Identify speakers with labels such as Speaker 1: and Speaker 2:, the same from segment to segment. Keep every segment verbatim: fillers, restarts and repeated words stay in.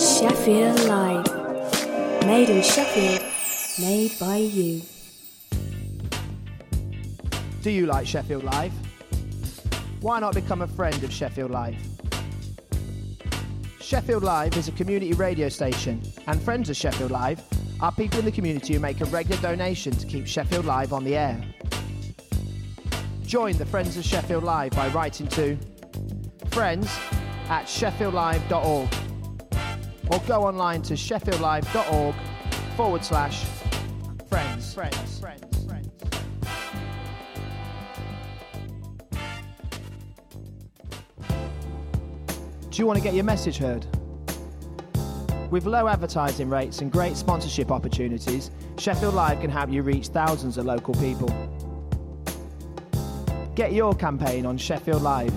Speaker 1: Sheffield Live. Made in Sheffield, made by you.
Speaker 2: Do you like Sheffield Live? Why not become a friend of Sheffield Live? Sheffield Live is a community radio station, and friends of Sheffield Live are people in the community who make a regular donation to keep Sheffield Live on the air. Join the Friends of Sheffield Live by writing to friends at sheffield live dot org or go online to sheffieldlive.org forward slash friends. Friends. Friends. Friends. Do you want to get your message heard? With low advertising rates and great sponsorship opportunities, Sheffield Live can help you reach thousands of local people. Get your campaign on Sheffield Live.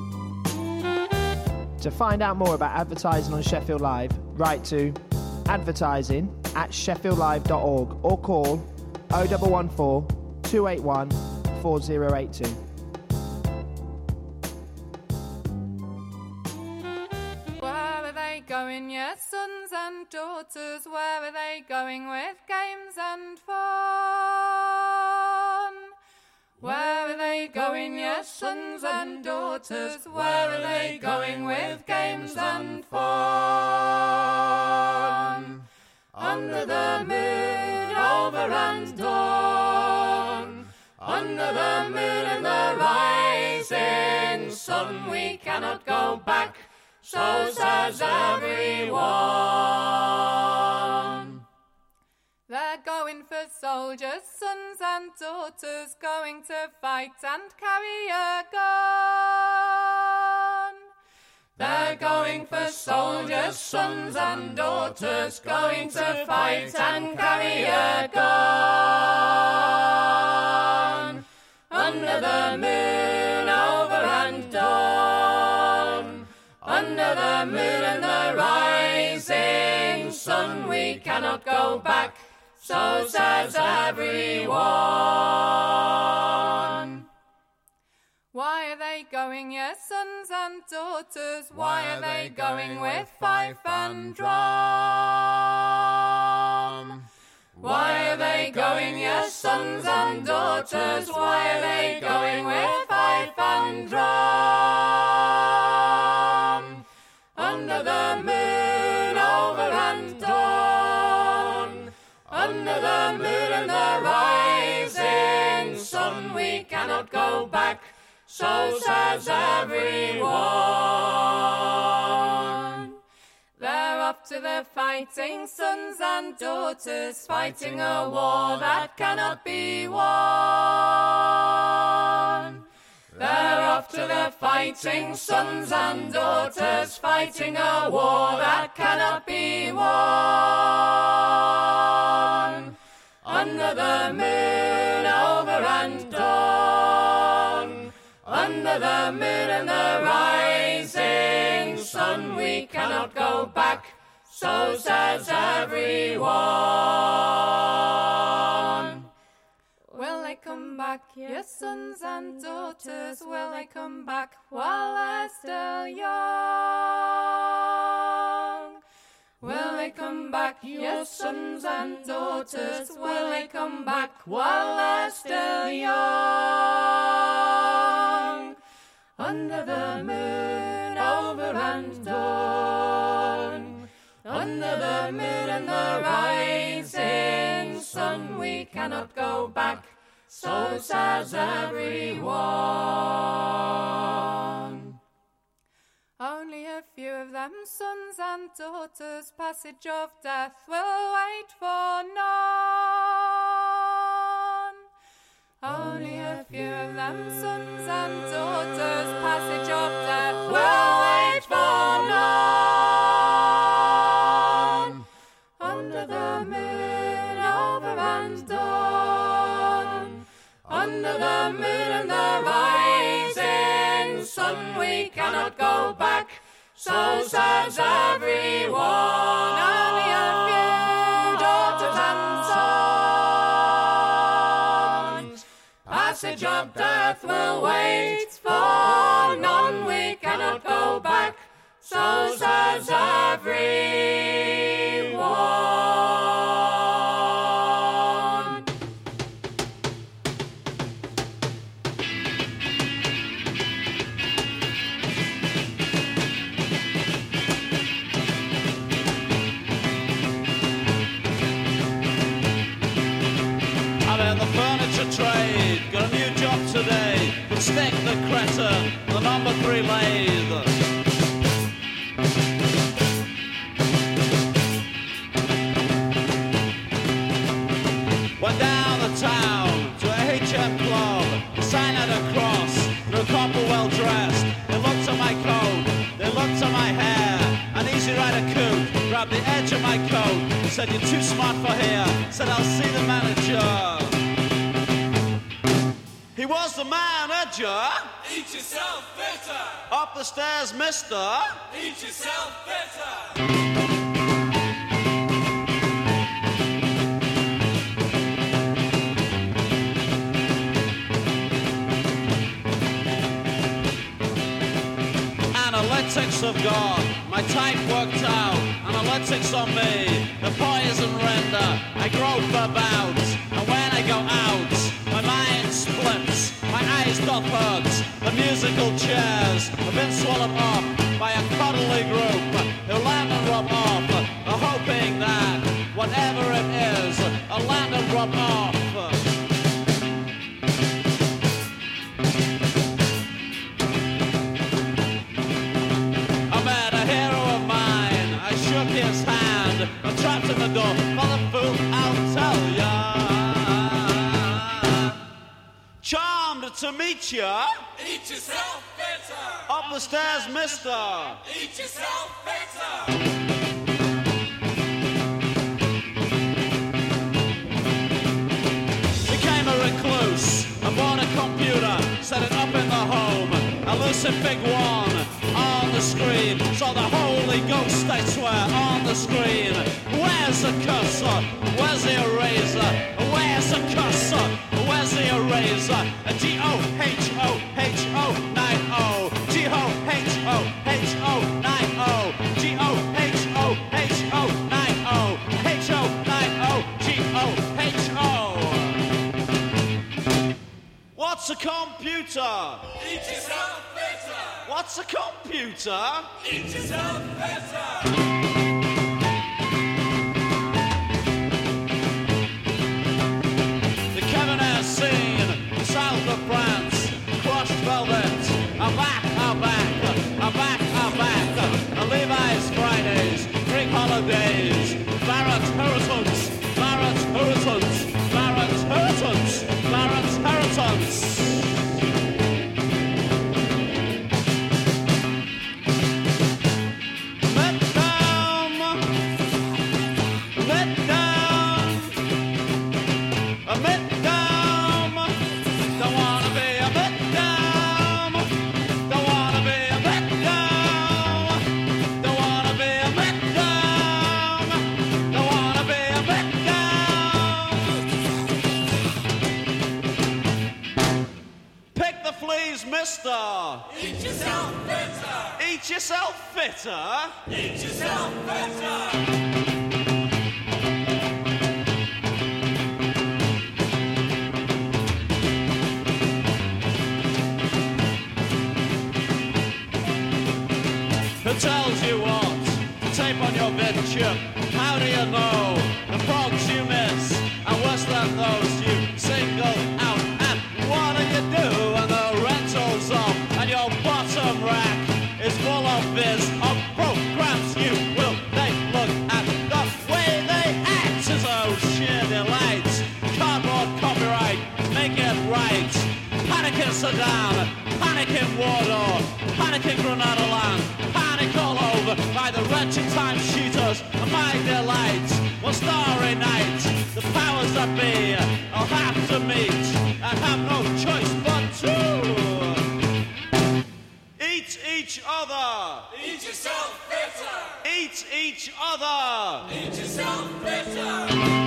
Speaker 2: To find out more about advertising on Sheffield Live, write to advertising at sheffield live dot org or call oh one one four, two eight one, four oh eight two.
Speaker 3: Where are they going, your sons and daughters? Where are they going with games and fun? Where are they going, your sons and daughters? Where are they going with games and fun? Under the moon, over and dawn, under the moon and the rising sun, we cannot go back, so says everyone. They're going for soldiers, sons and daughters, going to fight and carry a gun. They're going for soldiers, sons and daughters, going to fight and carry a gun. Under the moon, over and dawn, under the moon and the rising sun, we cannot go back, so says everyone. Why are they going, your sons and daughters? Why are they going with fife and drum? Why are they going, your sons and daughters? Why are they going with fife and drum? Under the moon, over and dawn, under the moon and the rising sun, we cannot go back, so says everyone. They're off to the fighting, sons and daughters, fighting a war that cannot be won. They're off to the fighting, sons and daughters, fighting a war that cannot be won. Under the moon, over and dawn, under the moon and the rising sun, we cannot go back, so says everyone. Will they come back, your sons and daughters? Will they come back while they're still young? Will they come back, your sons and daughters? Will they come back while they're still young? Under the moon, over and dawn, under the moon and the rising sun, we cannot go back, so says everyone. Only a few of them, sons and daughters, passage of death will wait for none. Only a few of them, sons and daughters, passage of death will wait for none. Under the moon, over and dawn, under the moon and the rising sun, we cannot go back, so says everyone. Only a few daughters and sons, passage of death will wait for none, we cannot go back, so says everyone.
Speaker 4: stick the cretin, the number three lathe. Went down the town to a H M club, a sign at a cross, and a couple well dressed. They looked at my coat, they looked at my hair. An Easy Rider coupe grabbed the edge of my coat, said you're too smart for here, said I'll see the manager. He was the manager.
Speaker 3: Eat yourself better.
Speaker 4: Up the stairs, mister.
Speaker 3: Eat yourself better.
Speaker 4: Analytics of God, my type worked out. Analytics on me, the poison render. I grope about, and when I go out, my mind splits, my eyes doth hurt. The musical chairs have been swallowed up by a cuddly group who land and rub off, are hoping that whatever it is, I'll land and rub off. His hand, I'm trapped in the door, mother fool, I'll tell ya. Charmed to meet ya.
Speaker 3: Eat yourself better.
Speaker 4: Up the stairs, mister.
Speaker 3: Eat yourself better.
Speaker 4: Became a recluse, I bought a computer, set it up in the home. A lucid big one on the screen. Saw the Holy Ghost, I swear, on the screen. Where's the cursor? Where's the eraser? Where's the cursor? Where's the eraser? G O H O H O nine O. G O H O H O nine O. G O H O H O nine O. H O nine O. G O H O. What's a computer?
Speaker 3: Eat yourself better.
Speaker 4: What's a computer?
Speaker 3: Eat yourself better.
Speaker 4: The Cabernet scene, south of France, crushed velvet. I'm back, I'm back, I'm back, I'm back. A Levi's Fridays, Greek holidays, Barrett Inheritance, Barrett Inheritance, Barrett Inheritance, Barrett Inheritance. Mister,
Speaker 3: eat yourself better.
Speaker 4: Eat yourself fitter.
Speaker 3: Eat yourself better. Who tells you what? Tape on your vid chip. How do you know? The frogs you miss are worse than those you single out. And what do you do when the rental's off and your bottom rack is full of biz of programs you will take? Look at the way they act as oh sheer delight. Cardboard copyright, make it right. Panic in Sudan, panic in Warsaw, panic in Grenada land, panic all over by the wretched time-shooters and my delight. One starry night, the powers that be I'll have to meet and have no choice but to eat each other. Eat yourself better.
Speaker 4: Eat each other.
Speaker 3: Eat yourself better.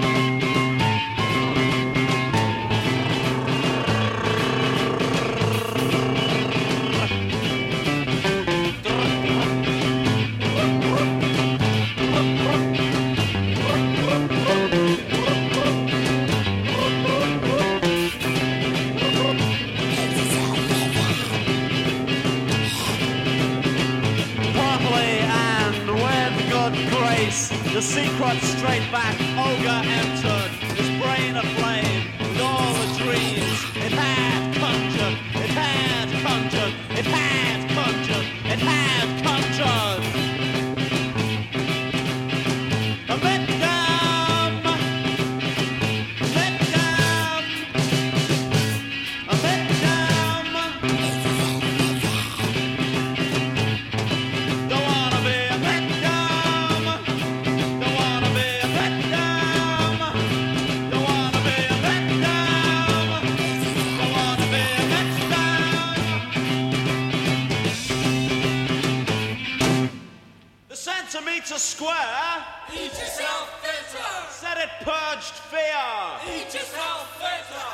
Speaker 4: The secret straight back ogre entered, his brain aflame with all the dreams it had conjured, it had conjured, it had conjured, it had conjured. A victim, victim, a victim. Don't wanna be a victim. Don't wanna be a victim. Don't wanna be a victim. Don't wanna be a victim. The centimetre square.
Speaker 3: Eat yourself fitter!
Speaker 4: Said it purged fear.
Speaker 3: Eat yourself fitter!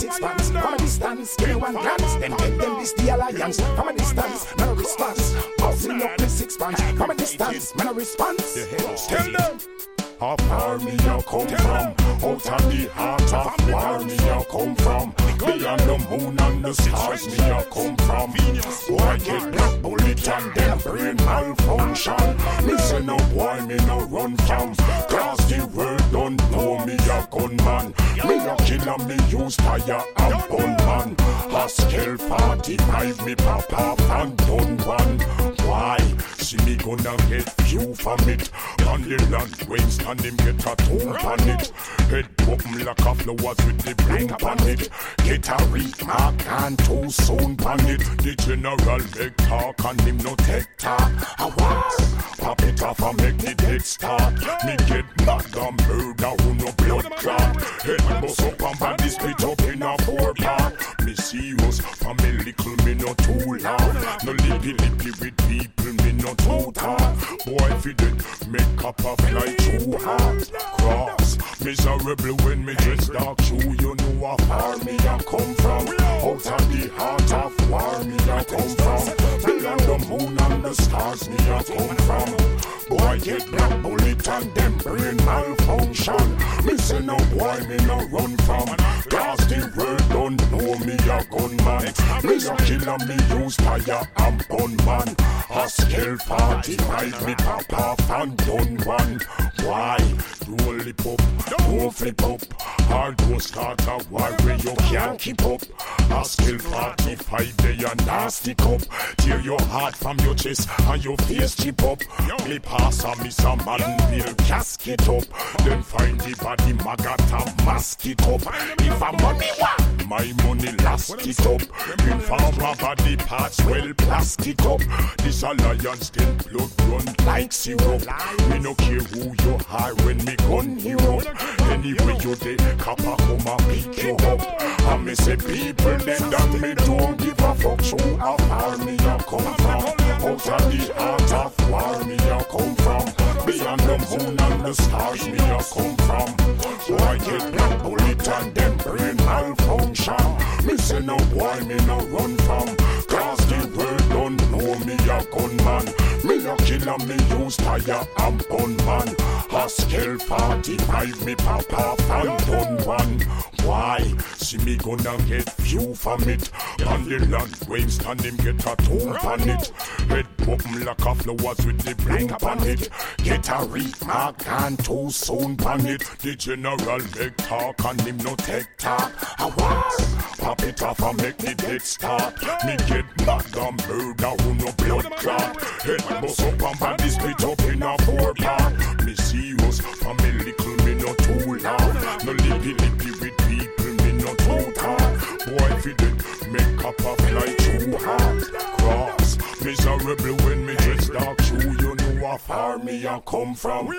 Speaker 5: six pants. From a distance, give me one glance. Them get them this the alliance. From a distance, no response. Buzzing up the six pants. From a distance, no response. Tell them. How far me you come from? Out of the heart of war me you come from? Beyond the moon and the stars me you come from? Boy get black bullet and them brain malfunction. Me say no boy me no run from. Cause the world don't know me a gunman. Me a killer me use fire and gun man. Haskell forty-five me pop off and done one. Why? See me gonna get few from it. On the land waste and him get a tomb on it. Head open like a flowers with the bloom on it. Get a remark and too soon on it. The general make talk and him no take talk. A what? Pop it off and make the dead start. Me get mad and murder who no blood clot. Head bust up and body split up in a four part. Me serious from me little me no too loud. No lippy lippy with people me no too hard. Boy if you did make up a fly too hard. Cross miserable when me dress dark shoe. You know how far me a come from. Out of the heart of war me a come from. Beyond the moon and the stars me a come from. Boy get black bullet and them brain malfunction. Me say no boy me no run from. Cause the world don't know me a gunman. Me a killer me use fire and gun man. Haskell forty-five me pop off and done one. Why? Roll the pop, don't flip up. Hard to start a war where you can't keep up. Haskell forty-five they a nasty cup. Tear your heart from your chest and your face chip up. Me pass a miss a man will casket up. Then find the body maggot and mask it up. If a money want, my money last it up. Inform a body parts well plastic up. This alliance then blood run like syrup. Me no care who you are when me gun you up. Anyway you dey kappa come and pick you up. And me say people then that me don't give a fuck. So how far me a come from? Out of the heart of war me a come from. Beyond the moon and the stars me a come from. So I get black bullet and them brain malfunction. Me say no boy me no run from. Cause the world don't know me a gunman. Me a killer me use fire and gun man. Haskell forty-five me pop off and done one. Why? See me gonna get few from it. On the land waste and him get a tomb on it. Head open like a flowers with the bloom on it. Get a remark and too soon on it. The general make talk and him no take talk. A what? Pop it off and make the dead start. Me get mad and murder who no blood clot. Head bust up and body split up in a four part. Me serious from me little me no too loud. No lippy lippy with people me no too hard. Boy if you did make up a fly too hard. Cross miserable when me dress dark shoe. You know how far me a come from.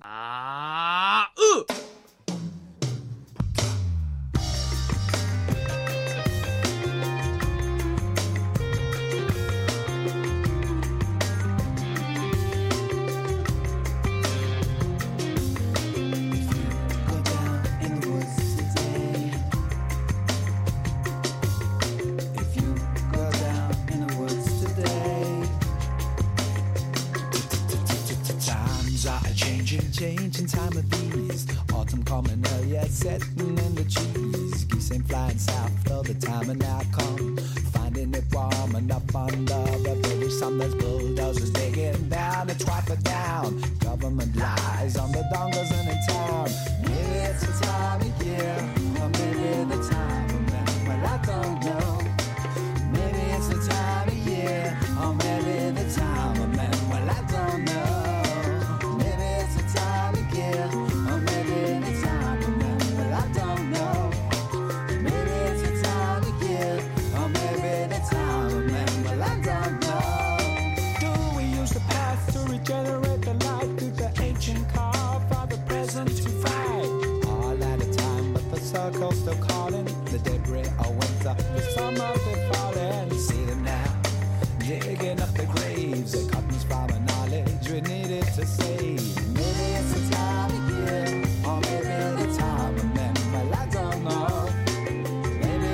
Speaker 4: Ah, uh.
Speaker 6: Changing time of these, autumn coming early, setting in the trees. Geese ain't flying south all the time, and now come finding it warm enough under the British summer's bulldozers digging down and wipe it down. Government lies on the dongers and in town. Maybe it's the time of year, or maybe the time of man. Well, I don't know. Maybe it's the time of year, or maybe the time of man. Well, I don't know.
Speaker 7: Generate the light through the ancient car for the present to fight.
Speaker 6: All at a time, but the circle's still calling. The debris of winter, the summer they're falling. See them now, digging up the graves. The cotton's from a knowledge we needed to save. Maybe it's the time of year, or maybe the time of men. Well, I don't know. Maybe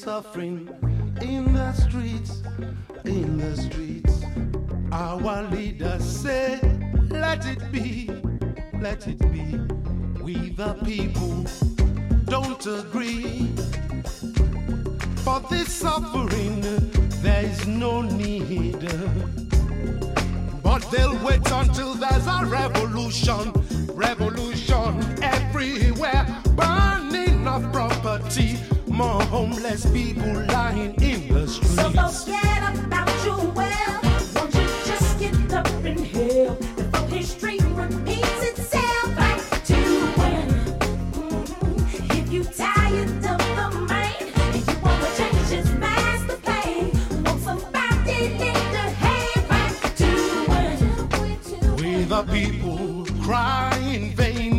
Speaker 8: suffering in the streets, in the streets. Our leaders say, let it be, let it be. We the people don't agree. For this suffering, there is no need. But they'll wait until there's a revolution, revolution everywhere. Burning of property, more homeless people lying in the streets.
Speaker 9: So forget about your wealth. Won't you just get up and help before history repeats itself? Back to when, mm-hmm. If you tired of the man and you want to change his master plan, want somebody lend a hand. Back to when
Speaker 8: we the people cry in vain.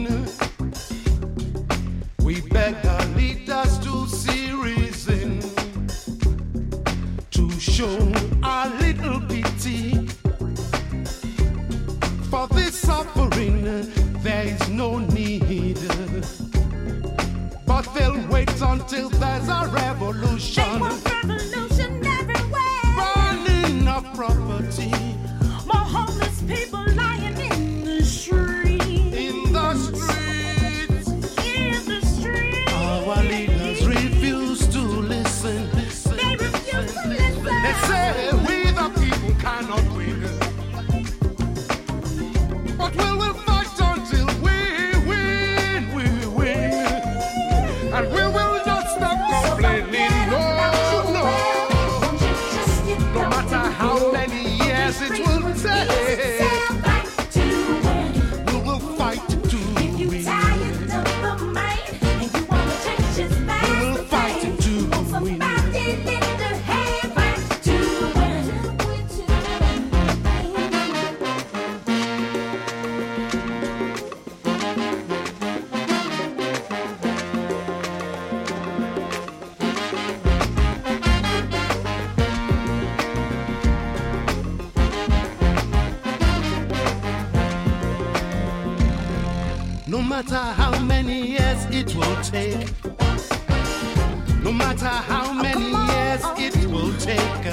Speaker 8: We beg our leaders to see reason, to show a little pity. For this suffering, there is no need. But they'll wait until there's a revolution.
Speaker 9: They want revolution everywhere.
Speaker 8: Burning of property.
Speaker 9: More homeless people lying in the street.
Speaker 8: In the streets.
Speaker 9: In the street.
Speaker 8: Our leaders refuse to listen. listen
Speaker 9: They refuse to listen.
Speaker 8: They say we the people cannot win. But we will fight until we win, we win. And we will not stop complaining, no, no. No matter how many years it will take, we will fight to win. We will fight to win. No matter how many years it will take, no matter how many years it will take,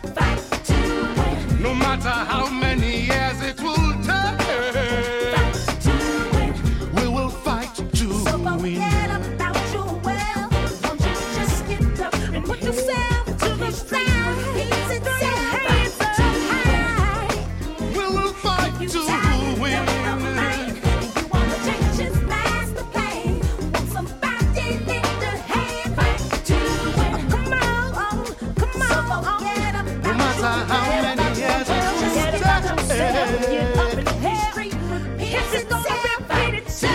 Speaker 8: no matter how many years it will take, we will fight to win.
Speaker 9: Put yourself to the ground.
Speaker 8: We will fight to win. No matter how many years it will take.
Speaker 9: It's gonna repeat itself.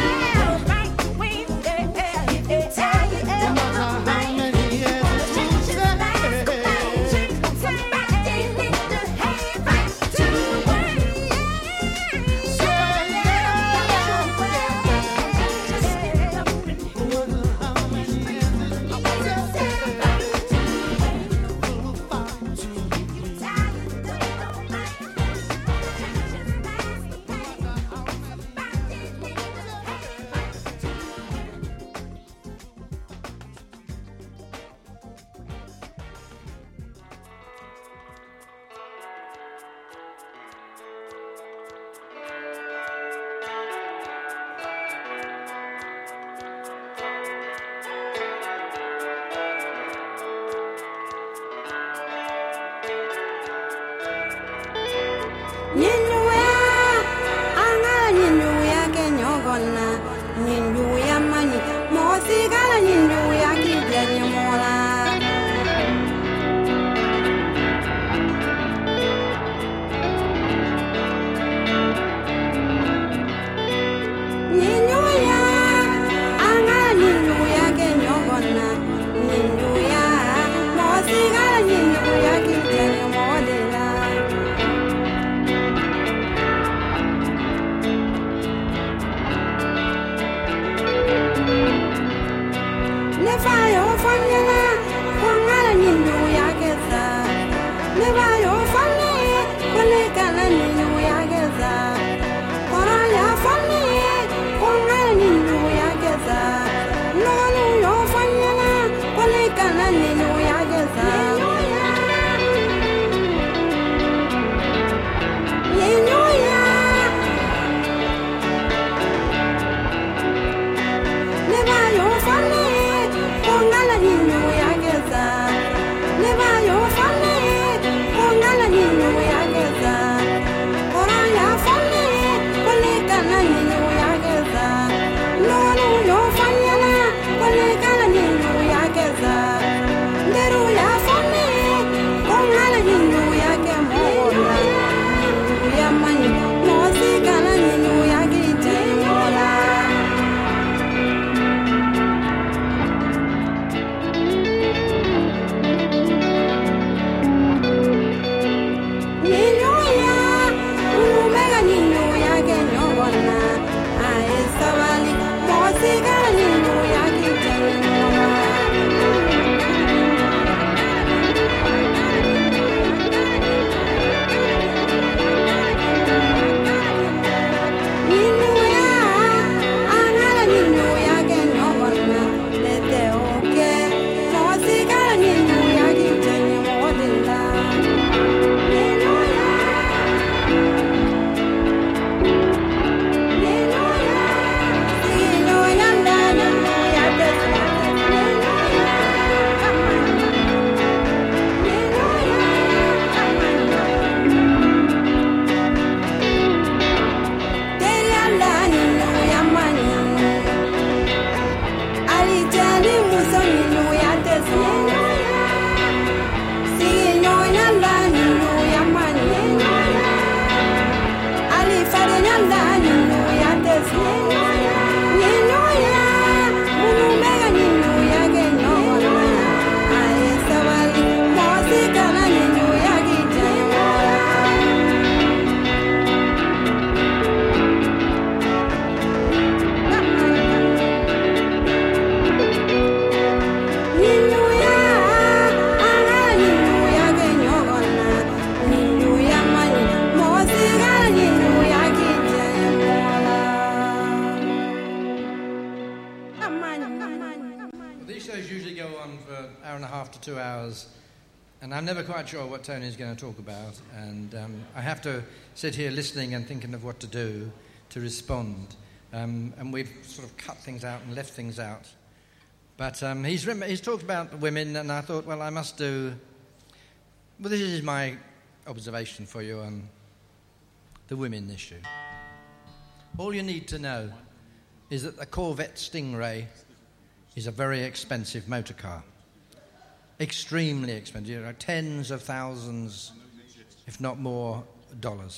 Speaker 10: after two hours, and I'm never quite sure what Tony's going to talk about, and um, I have to sit here listening and thinking of what to do to respond. Um, and we've sort of cut things out and left things out. But um, he's, rem- he's talked about the women, and I thought, well, I must do... Well, this is my observation for you on the women issue. All you need to know is that the Corvette Stingray is a very expensive motor car. Extremely expensive, you know, tens of thousands, if not more, dollars.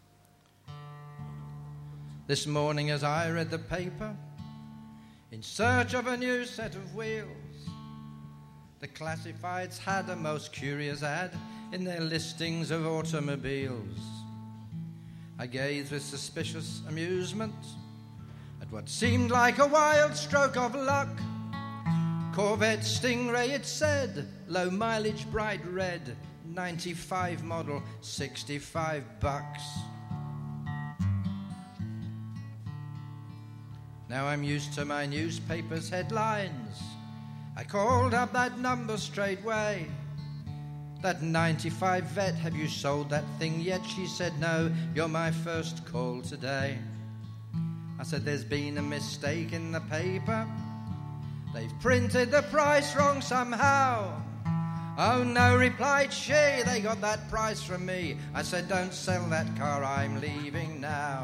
Speaker 10: This morning as I read the paper, in search of a new set of wheels, the classifieds had a most curious ad in their listings of automobiles. I gazed with suspicious amusement at what seemed like a wild stroke of luck. Corvette Stingray, it said, low mileage, bright red, ninety-five model, sixty-five bucks. Now I'm used to my newspaper's headlines. I called up that number straightway. That ninety-five vet, have you sold that thing yet? She said, no, you're my first call today. I said, there's been a mistake in the paper. They've printed the price wrong somehow. Oh no, replied she, they got that price from me. I said, don't sell that car, I'm leaving now.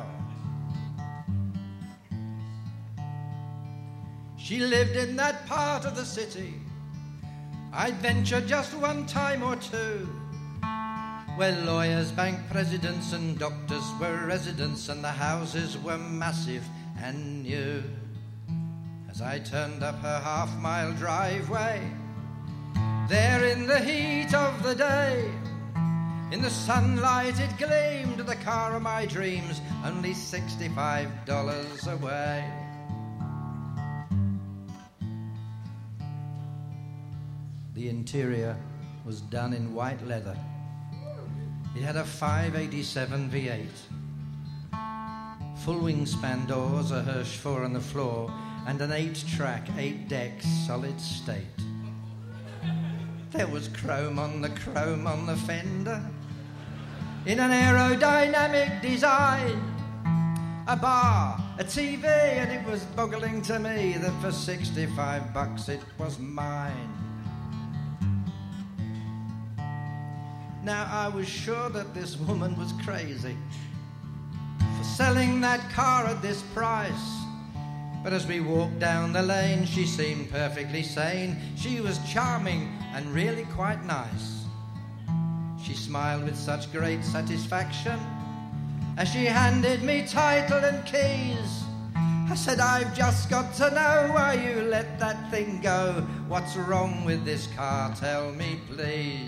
Speaker 10: She lived in that part of the city I'd venture just one time or two, where lawyers, bank presidents and doctors were residents, and the houses were massive and new. As I turned up her half-mile driveway, there in the heat of the day, in the sunlight it gleamed, the car of my dreams, only sixty-five dollars away. The interior was done in white leather. It had a five eighty-seven V eight. Full wingspan doors, a Hirsch four on the floor, and an eight-track, eight-deck, solid state. There was chrome on the chrome on the fender, in an aerodynamic design. A bar, a T V, and it was boggling to me that for sixty-five bucks it was mine. Now, I was sure that this woman was crazy for selling that car at this price. But as we walked down the lane, she seemed perfectly sane. She was charming and really quite nice. She smiled with such great satisfaction as she handed me title and keys. I said, I've just got to know why you let that thing go. What's wrong with this car? Tell me, please.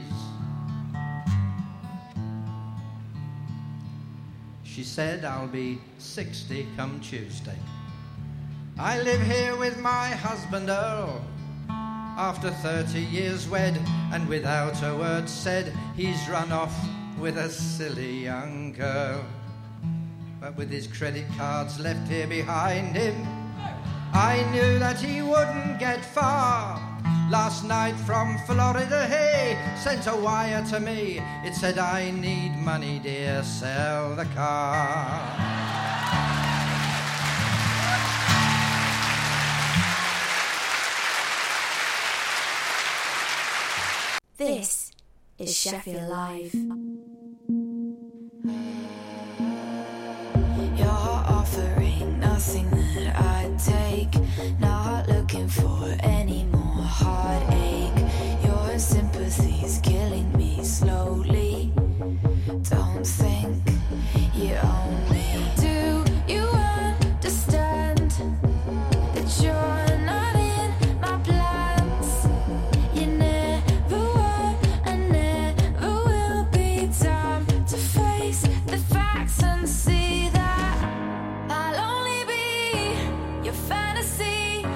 Speaker 10: She said, I'll be sixty come Tuesday. I live here with my husband Earl. After thirty years wed, and without a word said, he's run off with a silly young girl. But with his credit cards left here behind him, I knew that he wouldn't get far. Last night from Florida he sent a wire to me. It said, I need money, dear, sell the car.
Speaker 1: This is Sheffield Live.
Speaker 11: You're offering nothing that I'd take. Not looking for any more heartache. Your sympathy's killing me slowly. Don't think you own me. Do you understand that you're not in my plans? You never were and never will be. Time to face the facts and see that I'll only be your fantasy.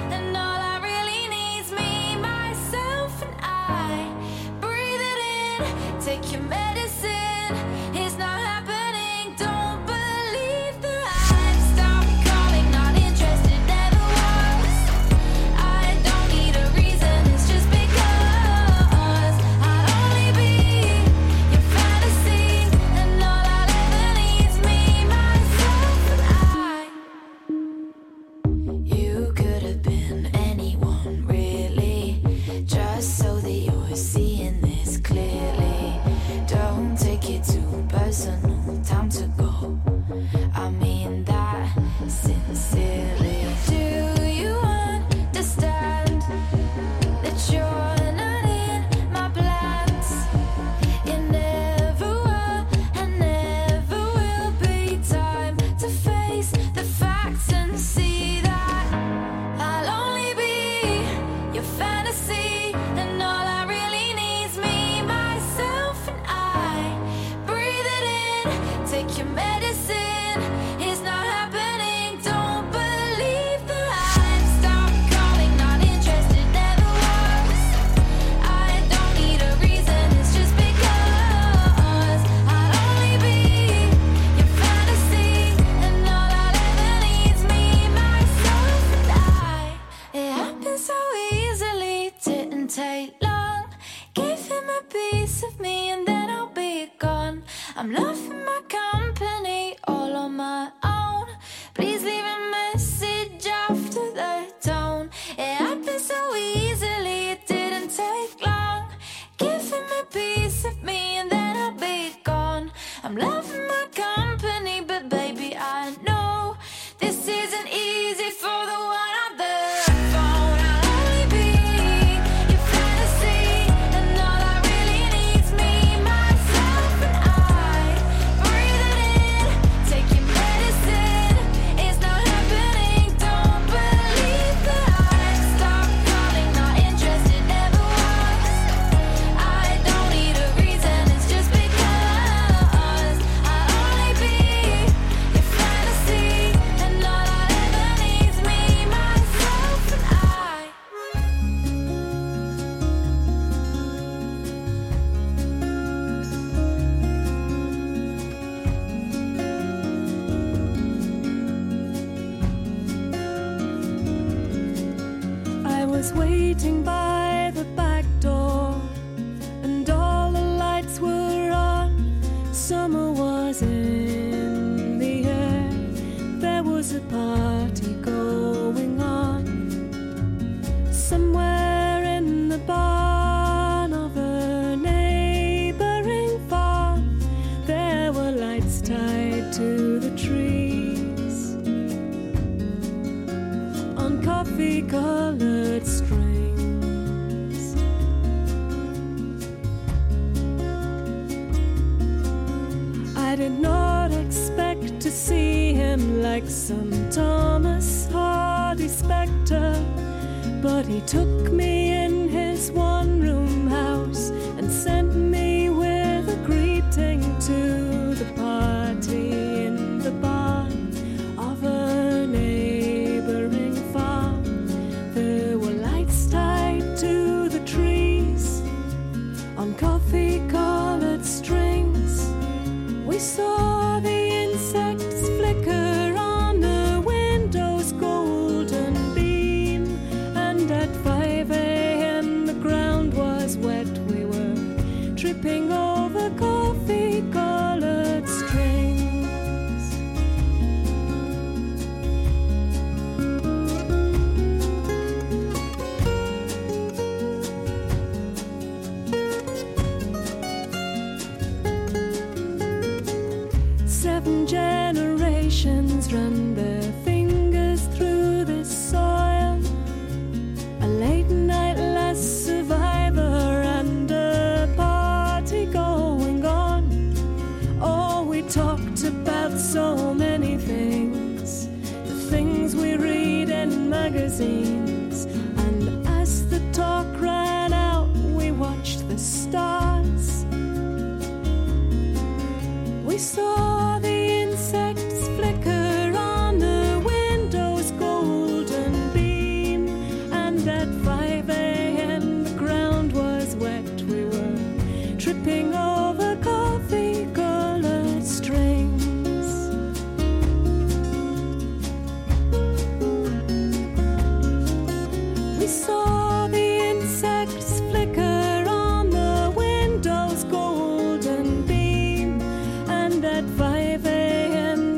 Speaker 11: your medicine. It's not happening. Don't believe the hype. Stop calling, not interested, never was. I don't need a reason, it's just because I'll only be your fantasy, and all I'll ever need's me, myself, and I. It happened so easily, didn't take long. Give him a piece of me and then I'll be gone. I'm loving my company all on my own. Please leave a message after the tone. It happened so easily, it didn't take long. Give him a piece of me and then I'll be gone. I'm loving my company, but baby I know this isn't easy for the one on the phone. I'll only be your fantasy, and all I really need's me, myself, and I. Breathe it in, take your medicine. It's not happening, don't believe the hype. Stop calling, not interested, never was. I don't need a reason, it's just because I'll only be your fantasy, and all I ever need's me, myself, and I.
Speaker 1: I was waiting by the back door, and all the lights were on. Summer was in the air. There was a party going on somewhere in the barn of a neighboring farm. There were lights tied to the trees on coffee-colored strings. I did not expect to see him like some Thomas Hardy spectre, but he took me in his one-room house and sent me with a greeting to the party in the barn of a neighboring farm. There were lights tied to the trees on coffee-colored strings. We saw the insects flicker on the window's golden beam, and at five a.m. the ground was wet. We were tripping over coffee-colored strings. Seven generations run their fingers through this soil. A late night last survivor and a party going on. Oh, we talked about so many things, the things we read in magazines. And as the talk ran out, we watched the stars. We saw the insects flicker on the window's golden beam, and at five a.m. the ground was wet. We were tripping over coffee-colored strings. We saw the insects flicker on the window's golden beam, and at five a.m.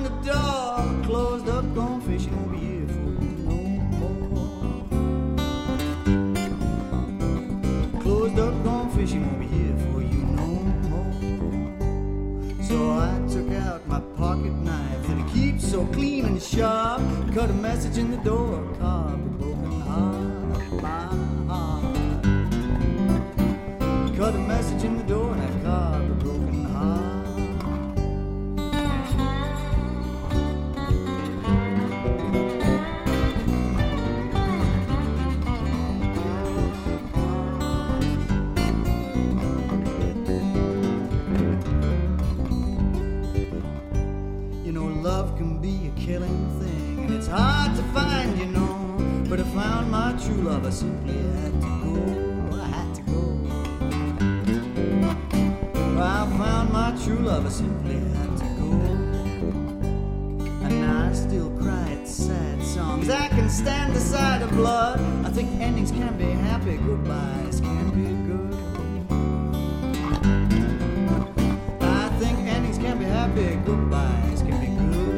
Speaker 12: on the door. Closed up, gone fishing, won't be here for you no more. Closed up, gone fishing, won't be here for you no more. So I took out my pocket knife that I keep so clean and sharp. Cut a message in the door, carved a broken heart, my heart. Cut a message in the door and I carved a broken heart. Love can be a killing thing, and it's hard to find, you know. But I found my true love, I simply had to go, I had to go. I found my true love, I simply had to go. And now I still cry at sad songs. I can stand the sight of blood. I think endings can be happy, goodbyes can be good. I think endings can be happy, goodbyes can be good.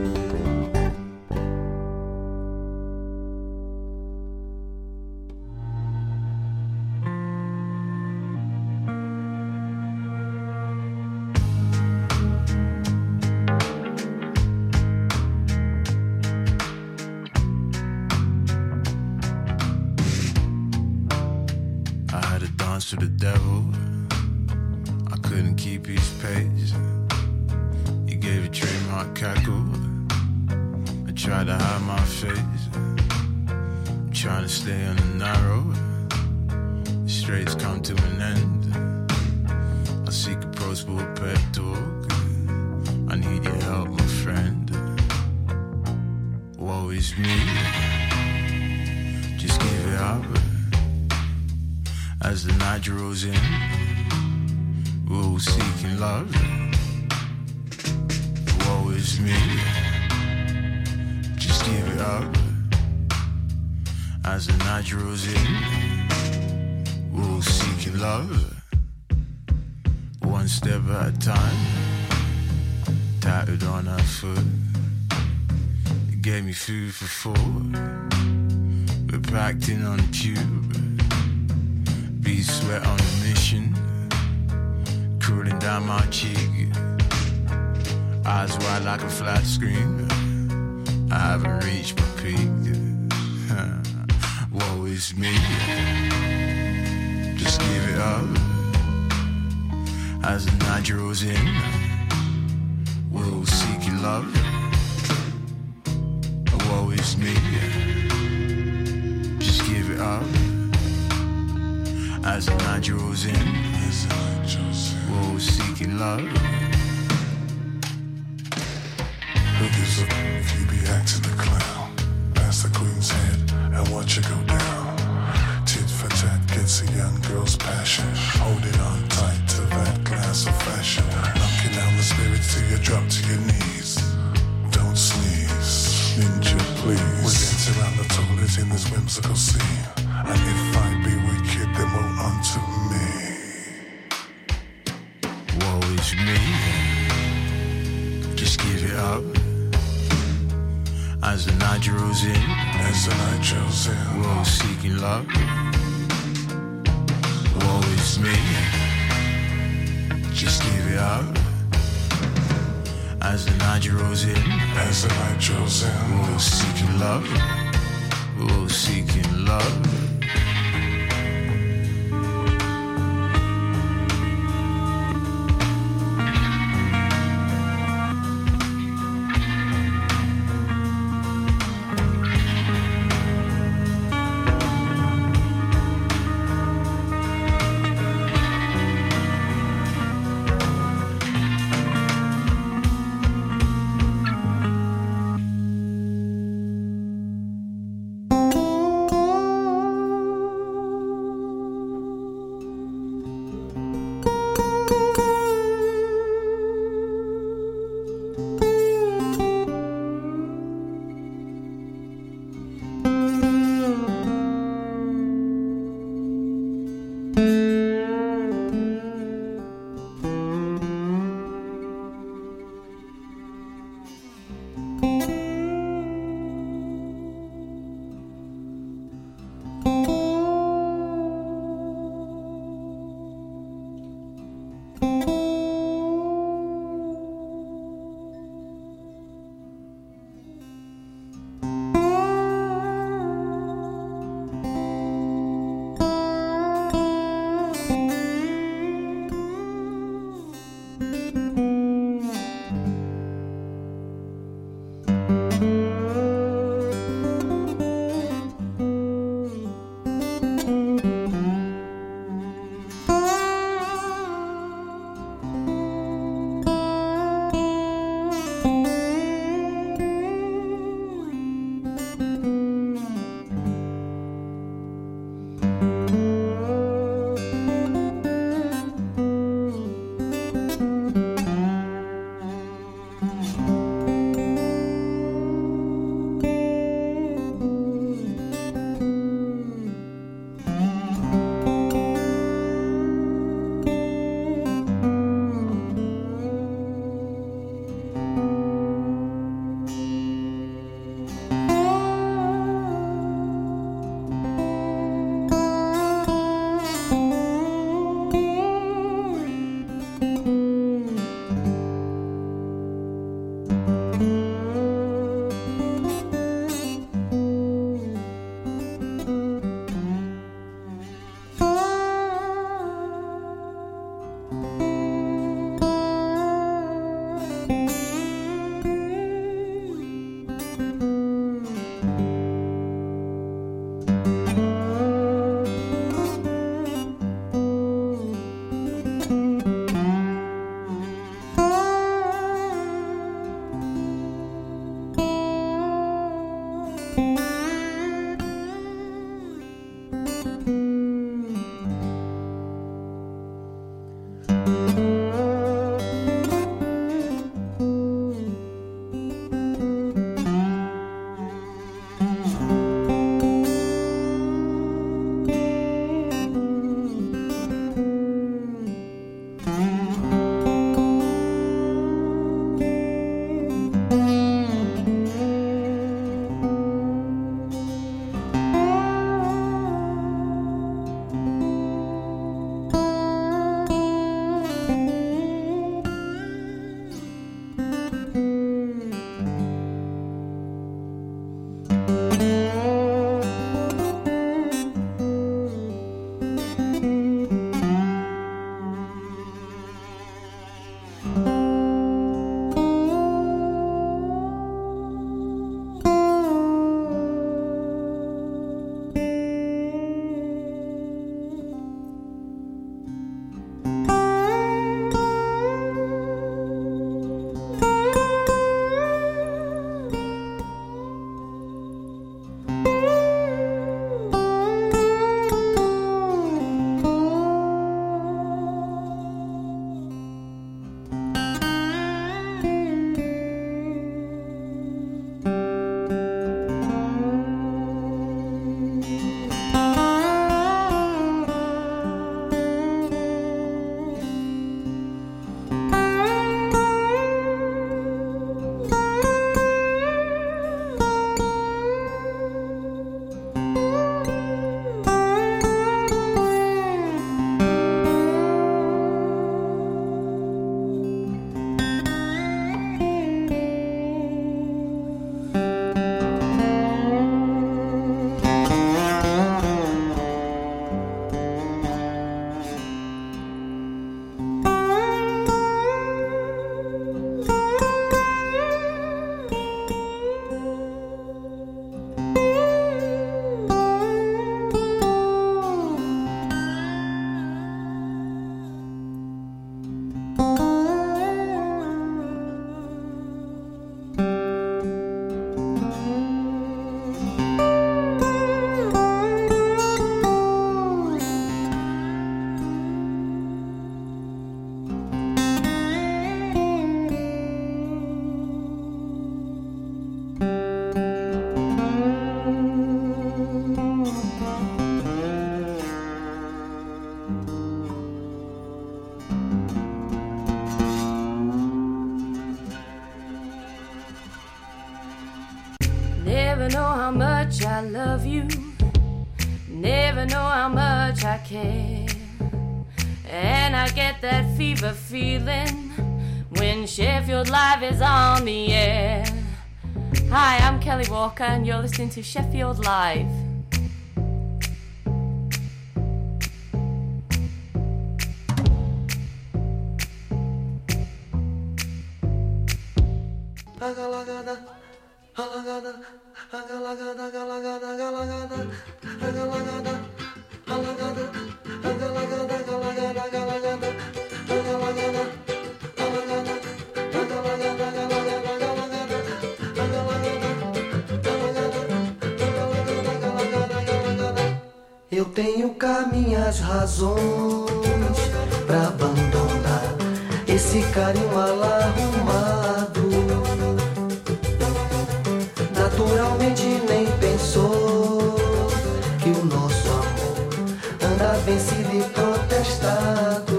Speaker 13: To the devil, I couldn't keep his pace. He gave a trademark cackle. I tried to hide my face. I'm trying to stay on the narrow. The straight's come to an end. I seek approachable pep talk. I need your help, my friend. Woe is me. Just give it up. As the night draws in, we're all seeking love. Woe is me. Just give it up. As the night draws in, we're all seeking love. One step at a time, tattooed on her foot. It gave me food for thought. We're packed in on the tube. Bees sweat on a mission, cooling down my cheek. Eyes wide like a flat screen. I haven't reached my peak. Woe is me. Just give it up. As the night draws in, we're all seeking love. Woe is me. Just give it up. As the night draws in, we're all seeking love.
Speaker 14: Who gives up if you be acting a clown? Pass the queen's head and watch it go down. Tit for tat gets a young girl's passion. Holding on tight to that glass of fashion. Knocking down the spirits till you drop to your knees. Don't sneeze, ninja please. We dance around the toilet in this whimsical scene. And if I be wicked, then woe unto me.
Speaker 13: Woe is me. Just give it up. As the night draws in,
Speaker 14: as the night draws in,
Speaker 13: we're all seeking love. Woe is me. Just give it up. As the night draws in,
Speaker 14: as the night draws in,
Speaker 13: we're all seeking love. We're all seeking love.
Speaker 1: Never know how much I love you. Never know how much I care. And I get that fever feeling when Sheffield Live is on the air. Hi, I'm Kelly Walker and you're listening to Sheffield Live.
Speaker 15: Eu tenho cá minhas razões pra abandonar esse carinho mal arrumado. Naturalmente nem pensou que o nosso amor anda vencido e protestado.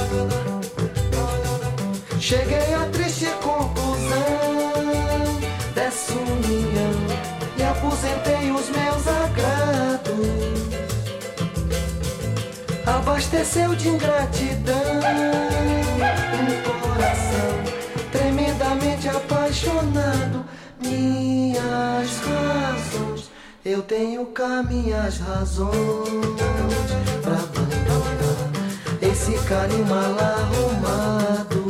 Speaker 15: Cheguei à triste conclusão dessa união e aposentei os meus agrados. Abasteceu de ingratidão um coração tremendamente apaixonado. Minhas razões, eu tenho cá minhas razões pra abandonar esse carinho mal arrumado.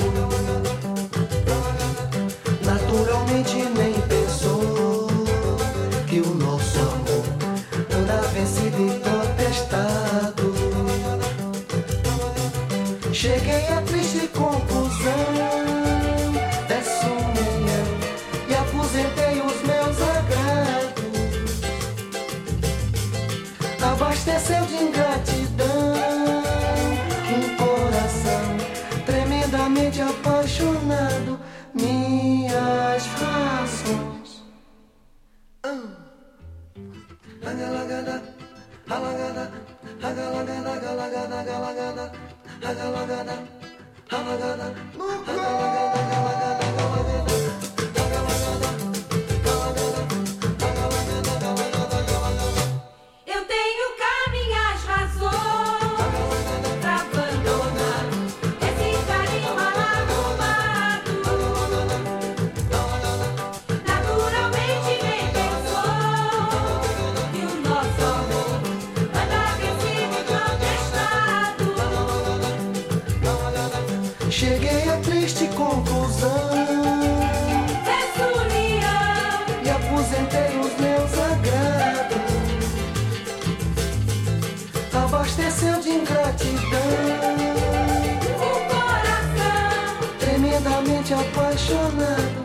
Speaker 15: Naturalmente nem pensou que o nosso amor anda vencido e protestado. Cheguei à triste conclusão dessa união e aposentei os meus agrados. Abasteceu de ingratidão um coração tremendamente apaixonado. Minhas razões. Agalagada, alagada, agalagada, agalagada, agalagada. Agalagada, agalagada, agalagada, agalagada, agalagada.
Speaker 9: Eu tenho cá minhas razões
Speaker 15: woman.